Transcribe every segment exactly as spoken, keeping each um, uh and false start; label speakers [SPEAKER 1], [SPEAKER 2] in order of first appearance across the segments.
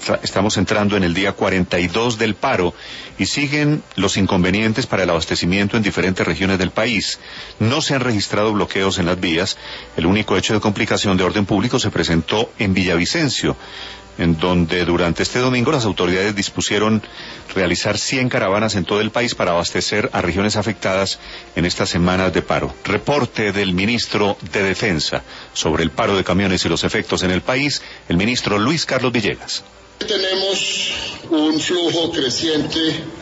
[SPEAKER 1] estamos entrando en el día cuarenta y dos del paro y siguen los inconvenientes para el abastecimiento en diferentes regiones del país. No se han registrado bloqueos en las vías. El único hecho de complicación de orden público se presentó en Villavicencio, en donde durante este domingo las autoridades dispusieron realizar cien caravanas en todo el país para abastecer a regiones afectadas en estas semanas de paro. Reporte del ministro de Defensa sobre el paro de camiones y los efectos en el país, el ministro Luis Carlos Villegas.
[SPEAKER 2] Tenemos un flujo creciente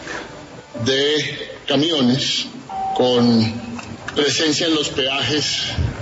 [SPEAKER 2] de camiones con presencia en los peajes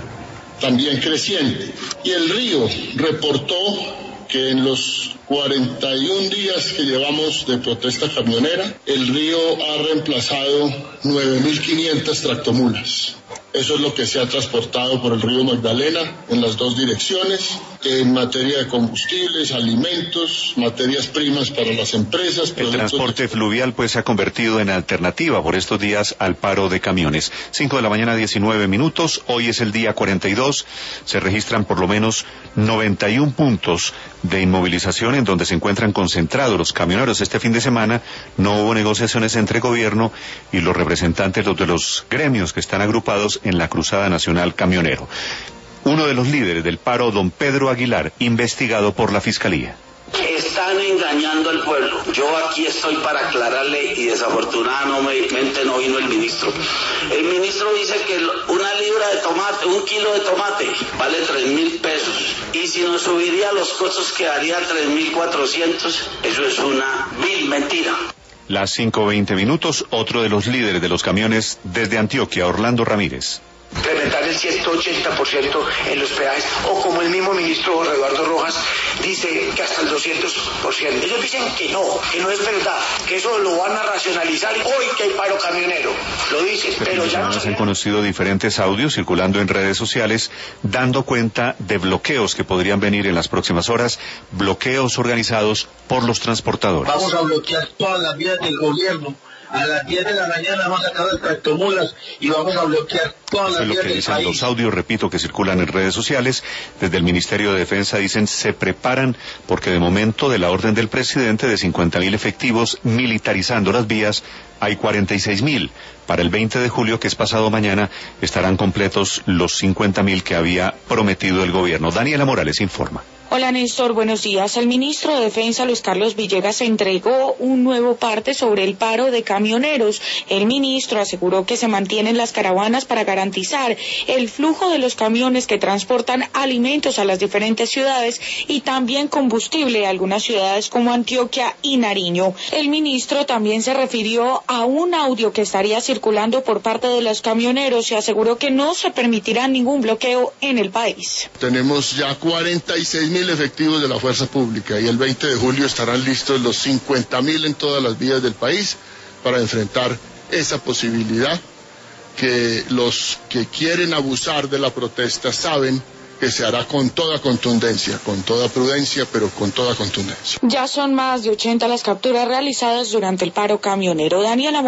[SPEAKER 2] también creciente. Y el Río reportó que en los cuarenta y un días que llevamos de protesta camionera, el Río ha reemplazado nueve mil quinientas tractomulas. Eso es lo que se ha transportado por el río Magdalena en las dos direcciones, en materia de combustibles, alimentos, materias primas para las empresas.
[SPEAKER 1] El transporte fluvial pues se ha convertido en alternativa por estos días al paro de camiones. cinco de la mañana, diecinueve minutos, hoy es el día cuarenta y dos, se registran por lo menos noventa y un puntos de inmovilización en donde se encuentran concentrados los camioneros. Este fin de semana no hubo negociaciones entre gobierno y los representantes los de los gremios que están agrupados en la Cruzada Nacional Camionero. Uno de los líderes del paro, don Pedro Aguilar, investigado por la Fiscalía.
[SPEAKER 3] Están engañando al pueblo. Yo aquí estoy para aclararle y desafortunadamente no vino el ministro. El ministro dice que una libra de tomate, un kilo de tomate vale tres mil pesos. Y si nos subiría los costos quedaría tres mil cuatrocientos. Eso es una vil mentira.
[SPEAKER 1] Las cinco veinte minutos, otro de los líderes de los camiones desde Antioquia, Orlando Ramírez.
[SPEAKER 4] Implementar el ciento ochenta por ciento en los peajes, o como el mismo ministro Eduardo Rojas dice que hasta el doscientos por ciento. Ellos dicen que no, que no es verdad, que eso lo van a racionalizar hoy que hay paro camionero. Lo dicen, pero ya no.
[SPEAKER 1] Se han conocido diferentes audios circulando en redes sociales dando cuenta de bloqueos que podrían venir en las próximas horas, bloqueos organizados por los transportadores.
[SPEAKER 5] Vamos a bloquear todas las vías del gobierno. A las diez de la mañana vamos a sacar las tractomulas y vamos a bloquear todas las vías del país. Es lo que dicen los audios, repito, que circulan en redes sociales. Desde el Ministerio de Defensa dicen se preparan porque de momento de la orden del presidente de cincuenta mil efectivos militarizando las vías hay cuarenta y seis mil. Para el veinte de julio, que es pasado mañana, estarán completos los cincuenta mil que había prometido el gobierno. Daniela Morales informa.
[SPEAKER 6] Hola Néstor, buenos días. El ministro de Defensa, Luis Carlos Villegas, entregó un nuevo parte sobre el paro de camioneros. El ministro aseguró que se mantienen las caravanas para garantizar el flujo de los camiones que transportan alimentos a las diferentes ciudades y también combustible a algunas ciudades como Antioquia y Nariño. El ministro también se refirió a un audio que estaría circulando por parte de los camioneros y aseguró que no se permitirá ningún bloqueo en el país.
[SPEAKER 2] Tenemos ya cuarenta y seis mil efectivos de la fuerza pública y el veinte de julio estarán listos los cincuenta mil en todas las vías del país para enfrentar esa posibilidad que los que quieren abusar de la protesta saben que se hará con toda contundencia, con toda prudencia, pero con toda contundencia.
[SPEAKER 6] Ya son más de ochenta las capturas realizadas durante el paro camionero. Daniela